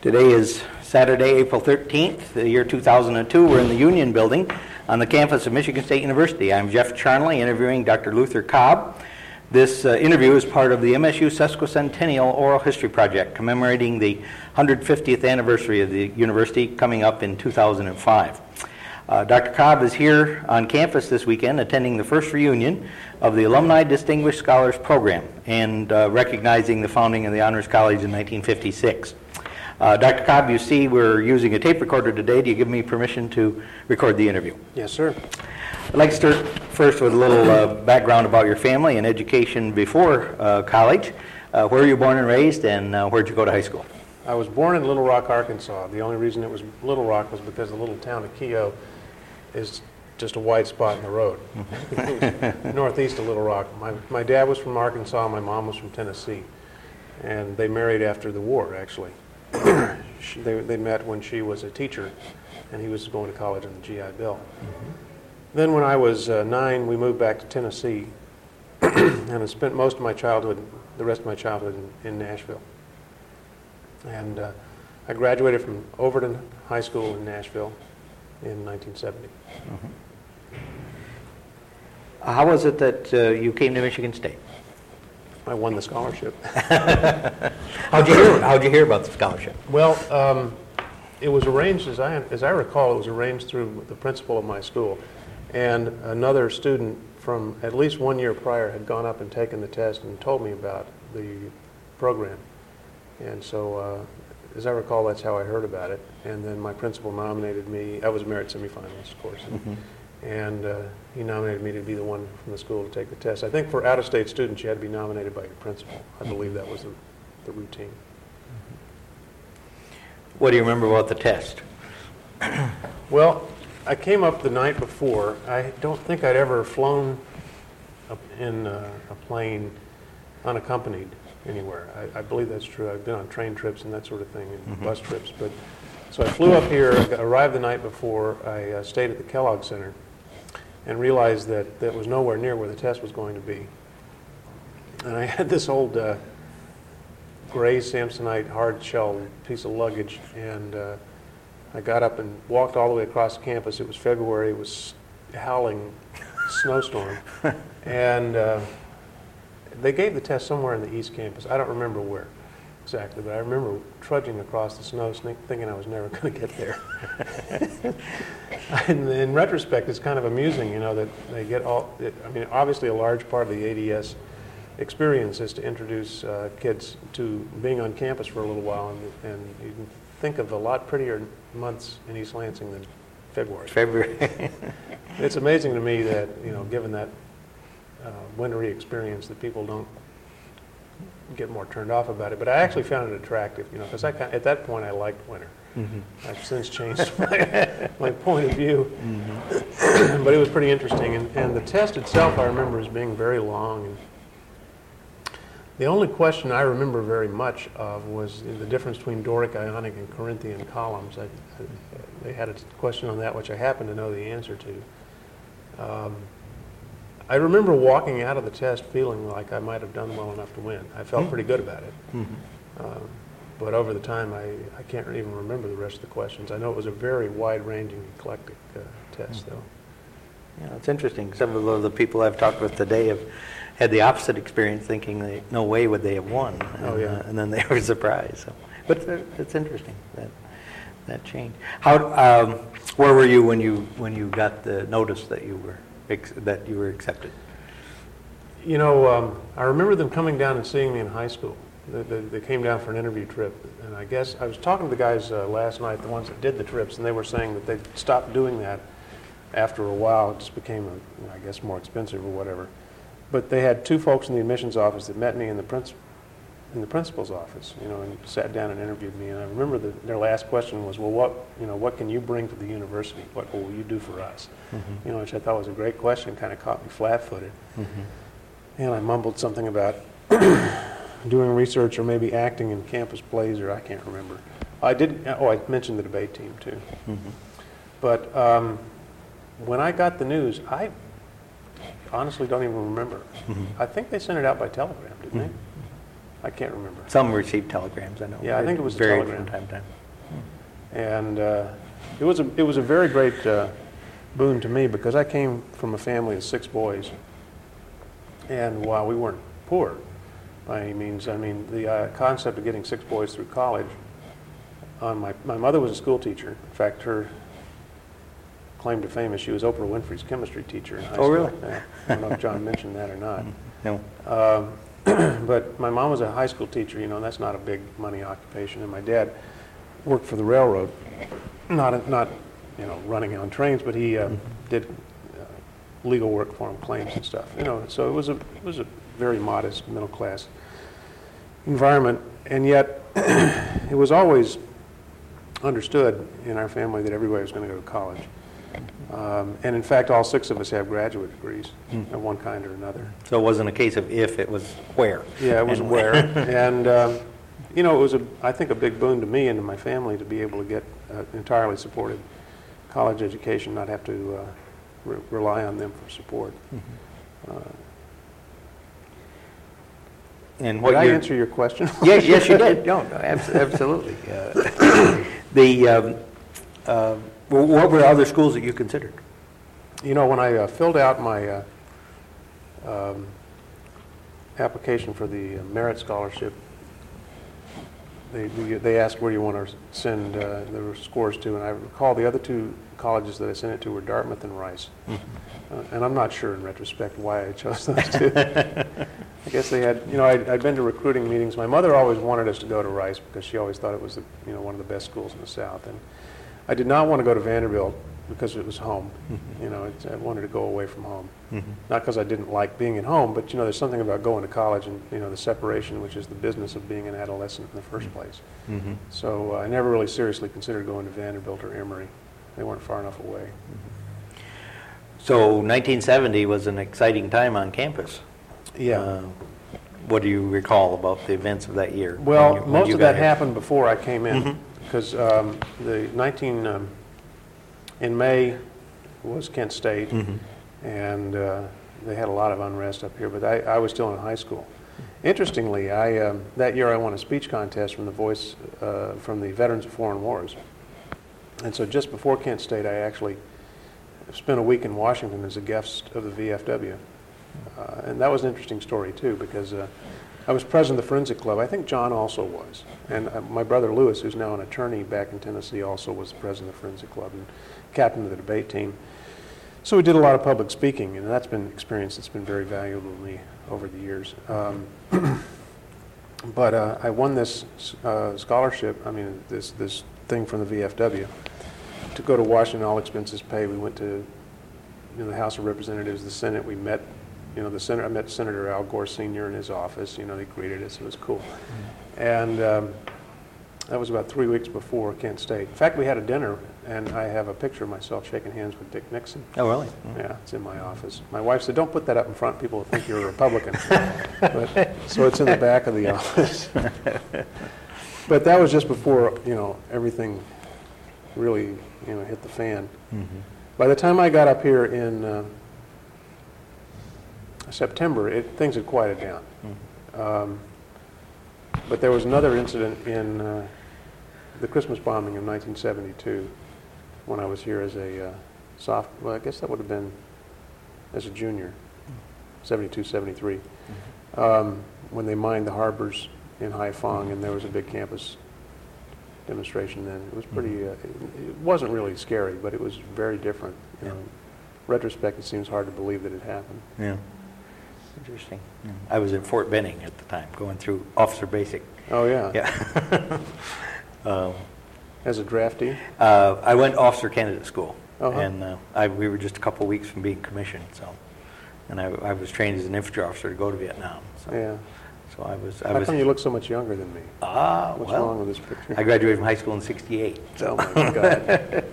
Today is Saturday, April 13th, the year 2002. We're in the Union Building on the campus of Michigan State University. I'm Jeff Charnley, interviewing Dr. Luther Cobb. This interview is part of the MSU Sesquicentennial Oral History Project, commemorating the 150th anniversary of the university coming up in 2005. Dr. Cobb is here on campus this weekend attending the first reunion of the Alumni Distinguished Scholars Program and recognizing the founding of the Honors College in 1956. Dr. Cobb, you see we're using a tape recorder today. Do you give me permission to record the interview? Yes, sir. I'd like to start first with a little background about your family and education before college. Where were you born and raised, and where'd you go to high school? I was born in Little Rock, Arkansas. The only reason it was Little Rock was because the little town of Keogh is just a white spot in the road. Northeast of Little Rock. My dad was from Arkansas, my mom was from Tennessee. And they married after the war, actually. They met when she was a teacher, and he was going to college on the GI Bill. Then when I was 9, we moved back to Tennessee, and I spent most of my childhood, the rest of my childhood, in Nashville. And I graduated from Overton High School in Nashville in 1970. How was it that you came to Michigan State? I won the scholarship. How'd you hear about the scholarship? Well, it was arranged, as I recall, it was arranged through the principal of my school. And another student from at least 1 year prior had gone up and taken the test and told me about the program. And so, as I recall, that's how I heard about it. And then my principal nominated me. I was a merit semifinalist, of course. And he nominated me to be the one from the school to take the test. I think for out-of-state students, you had to be nominated by your principal. I believe that was the routine. What do you remember about the test? Well, I came up the night before. I don't think I'd ever flown in a plane unaccompanied anywhere. I believe that's true. I've been on train trips and that sort of thing, and bus trips. But so I flew up here, arrived the night before. I stayed at the Kellogg Center and realized that that was nowhere near where the test was going to be. And I had this old gray Samsonite hard shell piece of luggage, and I got up and walked all the way across the campus. It was February. It was a howling snowstorm. And they gave the test somewhere in the East Campus. I don't remember where exactly, but I remember trudging across the snow, thinking I was never going to get there. And in retrospect, it's kind of amusing, you know, that they get I mean, obviously a large part of the ADS experience is to introduce kids to being on campus for a little while, and you can think of a lot prettier months in East Lansing than February. It's amazing to me that, you know, given that wintry experience, that people don't get more turned off about it. But I actually found it attractive, you know, because at that point I liked winter. I've since changed my point of view. But it was pretty interesting. And the test itself, I remember, as being very long. And the only question I remember very much of was the difference between Doric, Ionic, and Corinthian columns. They had a question on that, which I happen to know the answer to. I remember walking out of the test feeling like I might have done well enough to win. I felt pretty good about it. But over the time, I can't even remember the rest of the questions. I know it was a very wide-ranging, eclectic test, though. Yeah, it's interesting. Some of the people I've talked with today have had the opposite experience, thinking no way would they have won. And then they were surprised. So. But it's interesting, that change. Where were you when you got the notice that you were accepted? You know, I remember them coming down and seeing me in high school. They came down for an interview trip, and I guess I was talking to the guys last night, the ones that did the trips, and they were saying that they stopped doing that after a while. It just became, I guess, more expensive or whatever. But they had two folks in the admissions office that met me in the principal's office, you know, and sat down and interviewed me. And I remember their last question was, "Well, what can you bring to the university? What will you do for us?" You know, which I thought was a great question. Kind of caught me flat-footed. And I mumbled something about doing research or maybe acting in campus plays, or I can't remember. I mentioned the debate team too. But when I got the news, I honestly don't even remember. I think they sent it out by telegram, didn't they? I can't remember. Some received telegrams, I know. Yeah, I think it was a varied telegram. from time to time. And it was a very great boon to me because I came from a family of 6 boys. And while we weren't poor by any means, I mean, the concept of getting 6 boys through college, my mother was a school teacher. In fact, her claim to fame is she was Oprah Winfrey's chemistry teacher in high school. Oh, really? Yeah. I don't know if John mentioned that or not. No. But my mom was a high school teacher, and that's not a big money occupation. And my dad worked for the railroad, not running on trains, but he did legal work for him, claims and stuff. So it was a very modest middle class environment, and yet it was always understood in our family that everybody was going to go to college. And in fact, all 6 of us have graduate degrees of one kind or another. So it wasn't a case of if, it was where. Yeah, it was where. And, it was, I think, a big boon to me and to my family to be able to get an entirely supported college education, not have to rely on them for support. And what did I answer your question? Yes, you did. No, absolutely. What were other schools that you considered? When I filled out my application for the merit scholarship, they asked where you want to send the scores to, and I recall the other 2 colleges that I sent it to were Dartmouth and Rice. And I'm not sure in retrospect why I chose those 2. I guess they had, I'd been to recruiting meetings. My mother always wanted us to go to Rice because she always thought it was one of the best schools in the South. And I did not want to go to Vanderbilt because it was home. I wanted to go away from home. Not because I didn't like being at home, but there's something about going to college and the separation, which is the business of being an adolescent in the first place. So I never really seriously considered going to Vanderbilt or Emory. They weren't far enough away. So 1970 was an exciting time on campus. Yeah. What do you recall about the events of that year? Well, most of that happened before I came in, because in May was Kent State, and they had a lot of unrest up here, but I was still in high school. Interestingly, that year I won a speech contest from the Voice, from the Veterans of Foreign Wars. And so just before Kent State, I actually spent a week in Washington as a guest of the VFW. And that was an interesting story, too, because I was president of the Forensic Club. I think John also was. And my brother Lewis, who's now an attorney back in Tennessee, also was the president of the Forensic Club and captain of the debate team. So we did a lot of public speaking, and that's been an experience that's been very valuable to me over the years. But I won this scholarship, this thing from the VFW, to go to Washington, all expenses paid. We went to the House of Representatives, the Senate. We met, I met Senator Al Gore Sr. in his office. They greeted us. It was cool. And that was about 3 weeks before Kent State. In fact, we had a dinner, and I have a picture of myself shaking hands with Dick Nixon. Oh, really? Yeah, it's in my office. My wife said, "Don't put that up in front. People will think you're a Republican." So it's in the back of the office. But that was just before, everything really, hit the fan. By the time I got up here in September, things had quieted down. But there was another incident in the Christmas bombing of 1972 when I was here as a well, I guess that would have been as a junior, 72, 73, when they mined the harbors in Haiphong, and there was a big campus demonstration then. It was pretty, it wasn't really scary, but it was very different. Retrospect, it seems hard to believe that it happened. Yeah. Interesting. Yeah. I was at Fort Benning at the time, going through Officer Basic. Oh, yeah. Yeah. As a draftee? I went Officer Candidate School, and we were just a couple weeks from being commissioned. So, and I was trained as an infantry officer to go to Vietnam. So, yeah. So I was. How come you look so much younger than me? What's wrong with this picture? I graduated from high school in '68. So. Oh my God.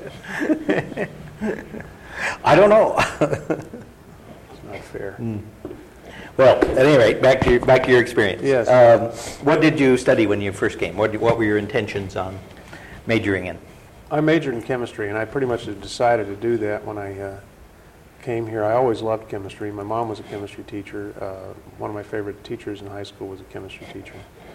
I don't know. It's not fair. Well, at any rate, back to your experience. Yes. What did you study when you first came? What were your intentions on majoring in? I majored in chemistry, and I pretty much decided to do that when I came here. I always loved chemistry. My mom was a chemistry teacher. One of my favorite teachers in high school was a chemistry teacher.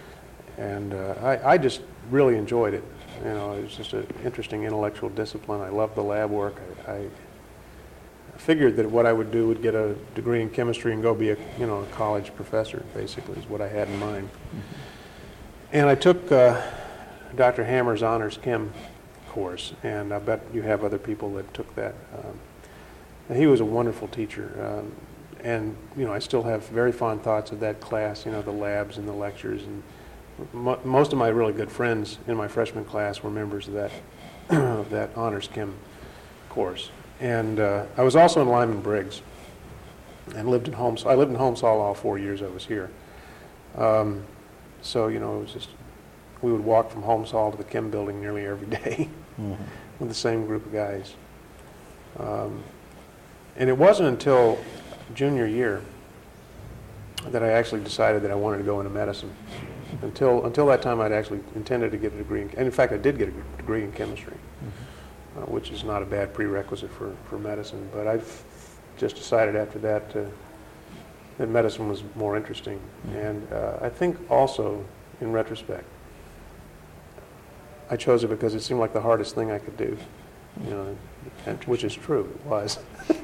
And I just really enjoyed it. You know, it was just an interesting intellectual discipline. I loved the lab work. I figured that what I would do would get a degree in chemistry and go be a college professor, basically, is what I had in mind. And I took Dr. Hammer's Honors Chem course, and I bet you have other people that took that. And he was a wonderful teacher, and I still have very fond thoughts of that class. The labs and the lectures, and most of my really good friends in my freshman class were members of that that Honors Chem course. And I was also in Lyman Briggs, and lived in Holmes. I lived in Holmes Hall all 4 years I was here. So it was just, we would walk from Holmes Hall to the Chem building nearly every day with the same group of guys. And it wasn't until junior year that I actually decided that I wanted to go into medicine. Until that time, I'd actually intended to get a degree, and in fact, I did get a degree in chemistry, which is not a bad prerequisite for medicine. But I've just decided after that that medicine was more interesting. And I think also, in retrospect, I chose it because it seemed like the hardest thing I could do, and, which is true, it was.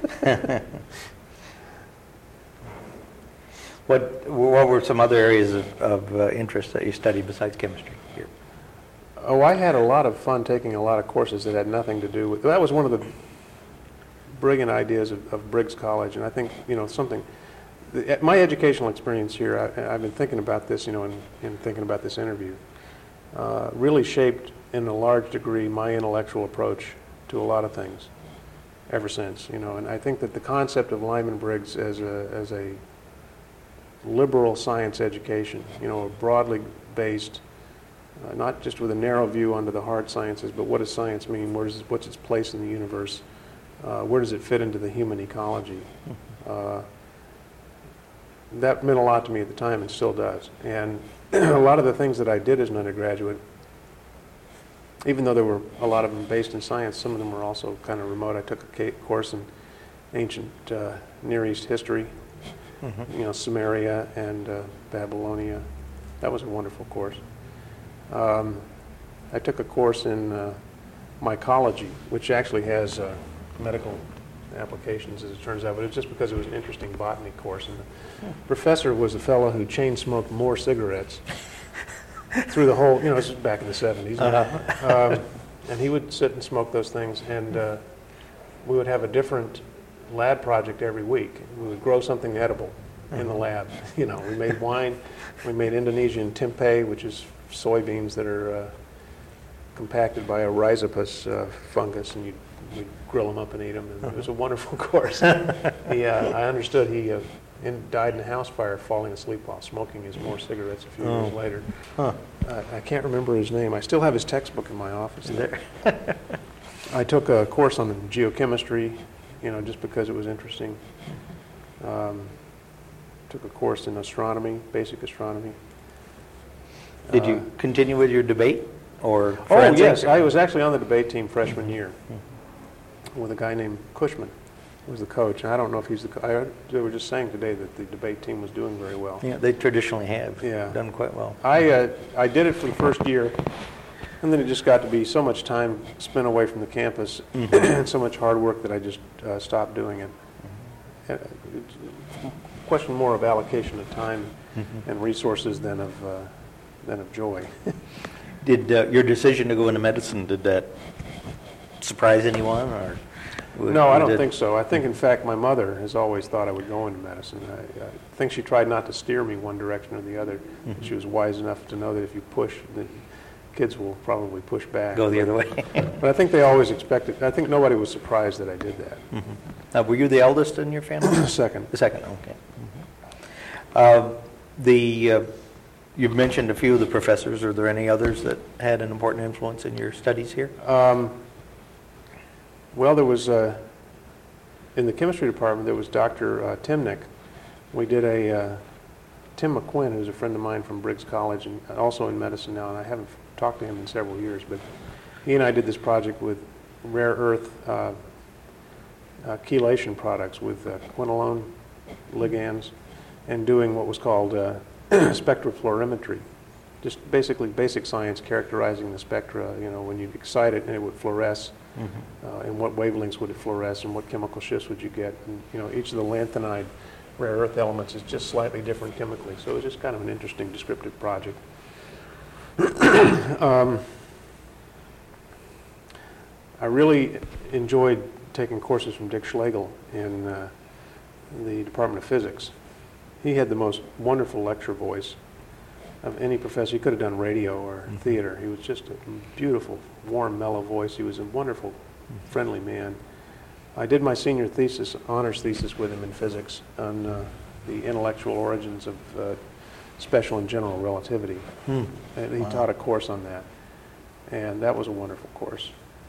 What were some other areas of interest that you studied besides chemistry here? Oh, I had a lot of fun taking a lot of courses that had nothing to do with... That was one of the brilliant ideas of Briggs College, and I think, something... My educational experience here, I've been thinking about this, in thinking about this interview, really shaped in a large degree my intellectual approach to a lot of things ever since, and I think that the concept of Lyman Briggs as a liberal science education, broadly based, not just with a narrow view onto the hard sciences, but what does science mean? What's its place in the universe? Where does it fit into the human ecology? That meant a lot to me at the time and still does. And a lot of the things that I did as an undergraduate, even though there were a lot of them based in science, some of them were also kind of remote. I took a course in ancient Near East history, Sumeria and Babylonia. That was a wonderful course. I took a course in mycology, which actually has medical applications, as it turns out, but it's just because it was an interesting botany course. And the professor was a fellow who chain smoked more cigarettes through the whole, this was back in the 70s. And he would sit and smoke those things, and we would have a different lab project every week. We would grow something edible in the lab. We made wine. We made Indonesian tempeh, which is soybeans that are compacted by a rhizopus fungus, and we'd grill them up and eat them. And it was a wonderful course. I understood he died in a house fire falling asleep while smoking his more cigarettes a few years later. I can't remember his name. I still have his textbook in my office there. I took a course on geochemistry, just because it was interesting. Took a course in astronomy, basic astronomy. Did you continue with your debate or Oh, forensics? yes. I was actually on the debate team freshman year with a guy named Cushman, who was the coach. And I don't know if he's they were just saying today that the debate team was doing very well. Yeah, they traditionally have done quite well. I did it for the first year, and then it just got to be so much time spent away from the campus and so much hard work that I just stopped doing it. It's a question more of allocation of time and resources than of joy. Did your decision to go into medicine, did that surprise anyone? Or No, I don't think so. I think, in fact, my mother has always thought I would go into medicine. I think she tried not to steer me one direction or the other. She was wise enough to know that if you push, the kids will probably push back. Go the other way. But I think they always expected, I think nobody was surprised that I did that. Now, were you the eldest in your family? Second. The second, okay. You've mentioned a few of the professors. Are there any others that had an important influence in your studies here? Well, there was, in the chemistry department, there was Dr. Timnick. We did Tim McQuinn, who's a friend of mine from Briggs College and also in medicine now, and I haven't talked to him in several years, but he and I did this project with rare earth chelation products with quinolone ligands and doing what was called spectrophlorimetry. just basically basic science characterizing the spectra. You know, when you excite it and it would fluoresce, and what wavelengths would it fluoresce, and what chemical shifts would you get? And you know, each of the lanthanide rare earth elements is just slightly different chemically. So it was just kind of an interesting descriptive project. I really enjoyed taking courses from Dick Schlegel in the Department of Physics. He had the most wonderful lecture voice of any professor. He could have done radio or theater. He was just a beautiful, warm, mellow voice. He was a wonderful, friendly man. I did my senior thesis, honors thesis with him in physics on the intellectual origins of special and general relativity. And he taught a course on that. And that was a wonderful course.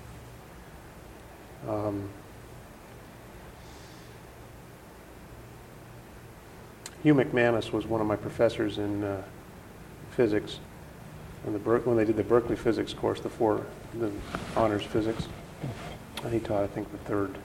Hugh McManus was one of my professors in physics when they did the Berkeley physics course, the honors physics. He taught, I think, the third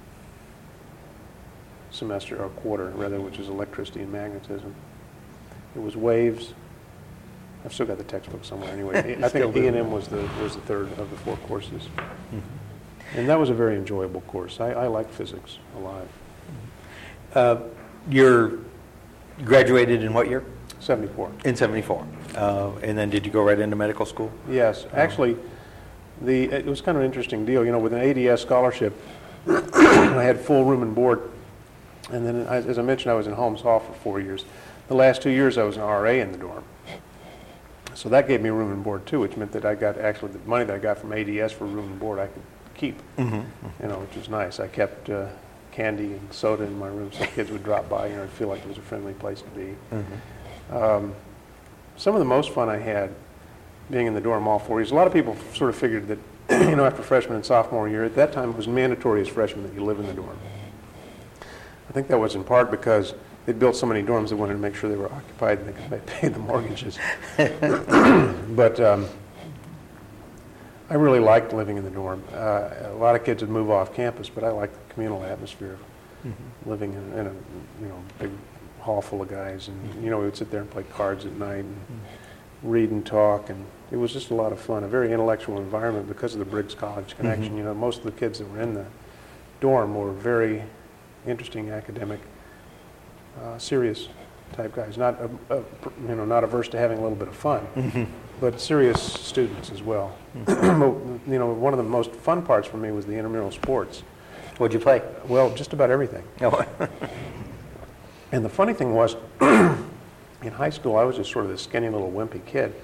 semester or quarter, rather, which is electricity and magnetism. It was waves. I've still got the textbook somewhere. Anyway, I think E&M was the third of the 4 courses, and that was a very enjoyable course. I liked physics a lot. You graduated in what year? 74. In 74. And then did you go right into medical school? Yes, actually, it was kind of an interesting deal. You know, with an ADS scholarship, I had full room and board. And then, as I mentioned, I was in Holmes Hall for 4 years. The last 2 years, I was an RA in the dorm. So that gave me room and board, too, which meant that I got, actually, the money that I got from ADS for room and board, I could keep, you know, which was nice. I kept candy and soda in my room so kids would drop by, you know, I'd feel like it was a friendly place to be. Some of the most fun I had being in the dorm all 4 years, a lot of people sort of figured that, you know, after freshman and sophomore year, at that time it was mandatory as freshmen that you live in the dorm. I think that was in part because they built so many dorms they wanted to make sure they were occupied and they could pay the mortgages. But I really liked living in the dorm. A lot of kids would move off campus, but I liked the communal atmosphere of living in a big hall full of guys, and you know, we would sit there and play cards at night and read and talk, and it was just a lot of fun. A very intellectual environment because of the Briggs College connection. You know, most of the kids that were in the dorm were very interesting academic, serious type guys. Not not averse to having a little bit of fun, but serious students as well. You know, one of the most fun parts for me was the intramural sports. What'd you play? Well, just about everything. And the funny thing was, in high school, I was just sort of this skinny little wimpy kid.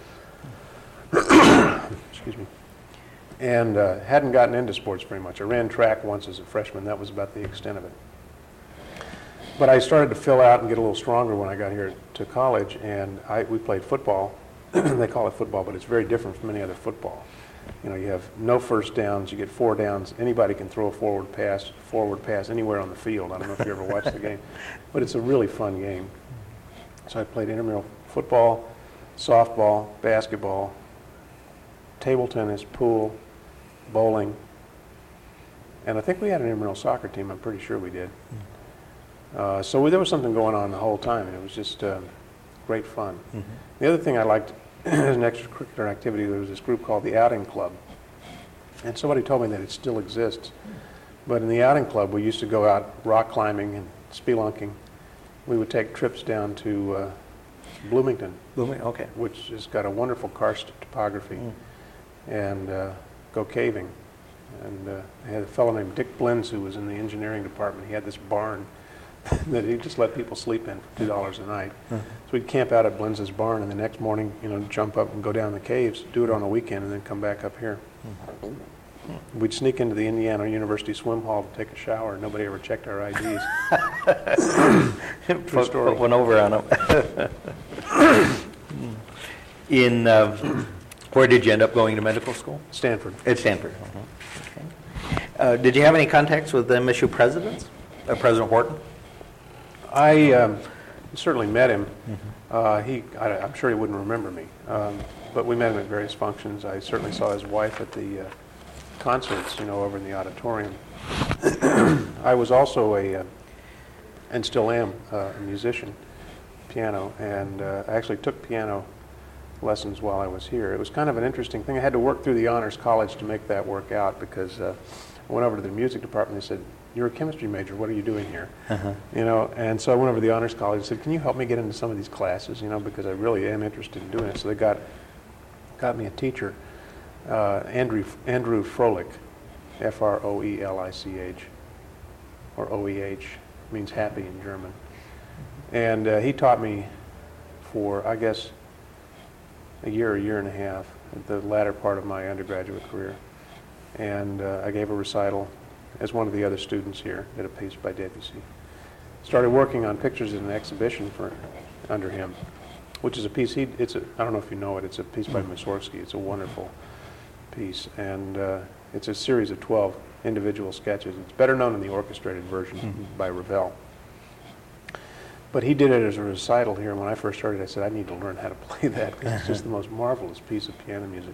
Excuse me. And hadn't gotten into sports very much. I ran track once as a freshman. That was about the extent of it. But I started to fill out and get a little stronger when I got here to college, and we played football. They call it football, but it's very different from any other football. You know, you have no first downs, you get 4 downs. Anybody can throw a forward pass anywhere on the field. I don't know if you ever watched the game, but it's a really fun game. So I played intramural football, softball, basketball, table tennis, pool, bowling, and I think we had an intramural soccer team. I'm pretty sure we did. So there was something going on the whole time, and it was just great fun. The other thing I liked as an extracurricular activity, there was this group called the Outing Club. And somebody told me that it still exists. But in the Outing Club, we used to go out rock climbing and spelunking. We would take trips down to Bloomington, which has got a wonderful karst topography, and go caving. And I had a fellow named Dick Blins who was in the engineering department. He had this barn that he just let people sleep in for $2 a night. So we'd camp out at Blinz's barn, and the next morning, you know, jump up and go down the caves, do it on a weekend, and then come back up here. We'd sneak into the Indiana University swim hall to take a shower, and nobody ever checked our IDs. True story. Put one over on them. Where did you end up going to medical school? Stanford. At Stanford. Okay. Did you have any contacts with the MSU presidents? President Wharton? I certainly met him. I'm sure he wouldn't remember me, but we met him at various functions. I certainly saw his wife at the concerts, you know, over in the auditorium. I was also and still am, a musician, piano, and I actually took piano lessons while I was here. It was kind of an interesting thing. I had to work through the honors college to make that work out because I went over to the music department. They said, "You're a chemistry major. What are you doing here?" You know, and so I went over to the honors college and said, "Can you help me get into some of these classes? You know, because I really am interested in doing it." So they got me a teacher, Andrew Froelich, F-R-O-E-L-I-C-H, or O-E-H, means happy in German. And he taught me for, I guess, a year and a half, at the latter part of my undergraduate career. And I gave a recital as one of the other students here, did a piece by Debussy. Started working on pictures in an exhibition under him, which is a piece, I don't know if you know it, it's a piece by Mussorgsky. It's a wonderful piece, and it's a series of 12 individual sketches. It's better known in the orchestrated version by Ravel. But he did it as a recital here, and when I first started, I said, I need to learn how to play that, because it's just the most marvelous piece of piano music.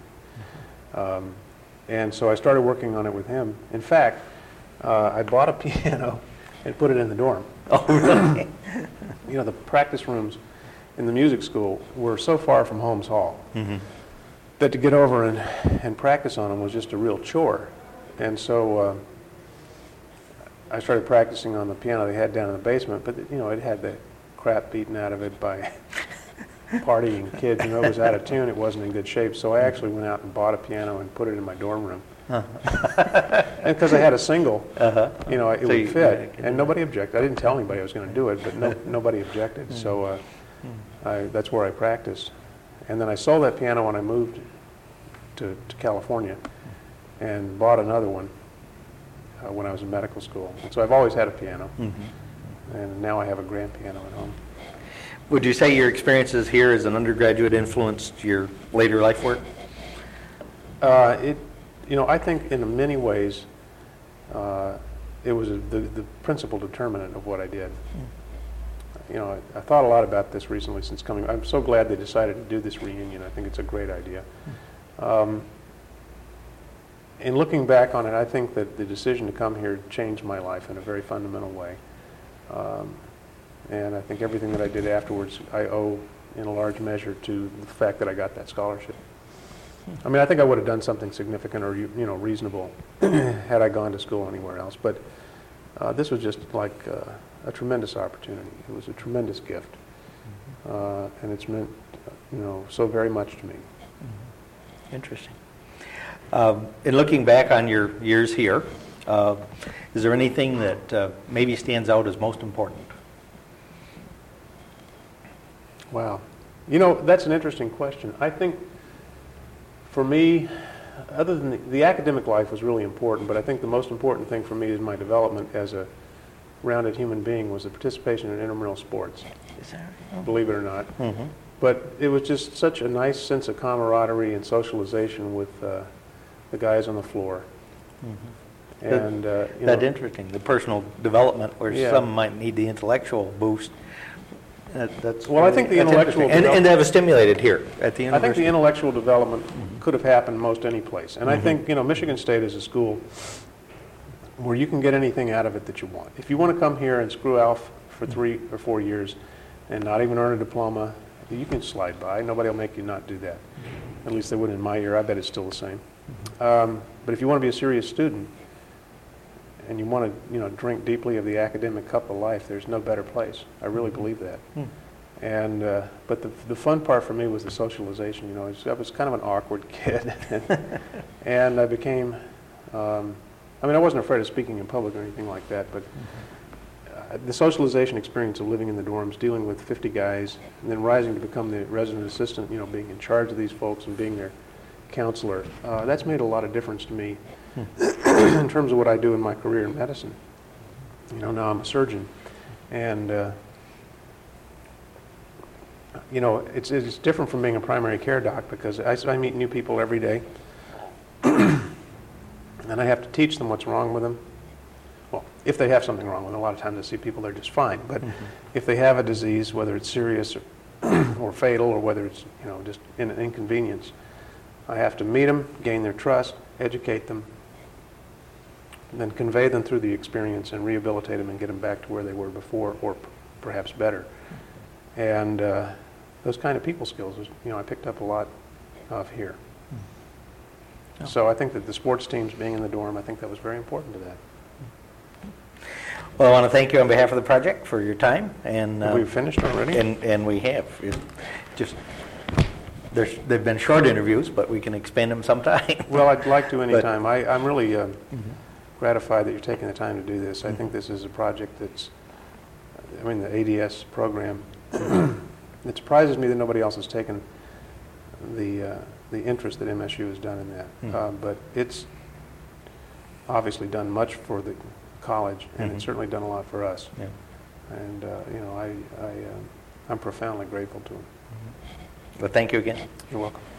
And so I started working on it with him. In fact, I bought a piano and put it in the dorm. Oh, really? You know, the practice rooms in the music school were so far from Holmes Hall that to get over and practice on them was just a real chore. And so I started practicing on the piano they had down in the basement, but you know, it had the crap beaten out of it by partying kids. You know, it was out of tune, it wasn't in good shape, so I actually went out and bought a piano and put it in my dorm room. And because I had a single, you know, it would fit, and nobody objected. I didn't tell anybody I was going to do it, but nobody objected, so that's where I practiced. And then I sold that piano when I moved to California and bought another one when I was in medical school. And so I've always had a piano, and now I have a grand piano at home. Would you say your experiences here as an undergraduate influenced your later life work? You know, I think in many ways it was the principal determinant of what I did. You know, I thought a lot about this recently since coming. I'm so glad they decided to do this reunion. I think it's a great idea. In looking back on it, I think that the decision to come here changed my life in a very fundamental way. And I think everything that I did afterwards, I owe in a large measure to the fact that I got that scholarship. I mean, I think I would have done something significant or, you know, reasonable had I gone to school anywhere else. But this was just like a tremendous opportunity. It was a tremendous gift. And it's meant, you know, so very much to me. Interesting. In looking back on your years here, is there anything that maybe stands out as most important? Wow. You know, that's an interesting question. I think for me, other than the academic life was really important, but I think the most important thing for me in my development as a rounded human being was the participation in intramural sports. Is that right? Believe it or not. But it was just such a nice sense of camaraderie and socialization with the guys on the floor. And that's interesting. The personal development, where some might need the intellectual boost. That's well, I think the intellectual and they have it stimulated here at the university. I think the intellectual development could have happened most any place. And I think, you know, Michigan State is a school where you can get anything out of it that you want. If you want to come here and screw Alf for 3 or 4 years and not even earn a diploma, you can slide by. Nobody will make you not do that. At least they wouldn't in my year. I bet it's still the same. But if you want to be a serious student and you want to, you know, drink deeply of the academic cup of life, there's no better place. I really believe that. And but the fun part for me was the socialization. You know, I was kind of an awkward kid, and I became. I mean, I wasn't afraid of speaking in public or anything like that, but the socialization experience of living in the dorms, dealing with 50 guys, and then rising to become the resident assistant, you know, being in charge of these folks and being their counselor, that's made a lot of difference to me in terms of what I do in my career in medicine. You know, now I'm a surgeon, and you know, it's different from being a primary care doc because I meet new people every day, and I have to teach them what's wrong with them. Well, if they have something wrong with them, a lot of times I see people, they're just fine. But if they have a disease, whether it's serious or fatal, or whether it's, you know, just an inconvenience, I have to meet them, gain their trust, educate them, and then convey them through the experience and rehabilitate them and get them back to where they were before, or perhaps better. And those kind of people skills, I picked up a lot of here. Oh. So I think that the sports teams being in the dorm, I think that was very important to that. Well, I want to thank you on behalf of the project for your time. And Have we finished already? And we have. Just they've been short interviews, but we can expand them sometime. Well, I'd like to But- anytime. I'm really gratified that you're taking the time to do this. I think this is a project that's, the ADS program, it surprises me that nobody else has taken the interest that MSU has done in that. But it's obviously done much for the college, and it's certainly done a lot for us. Yeah. And, I'm profoundly grateful to him. But thank you again. You're welcome.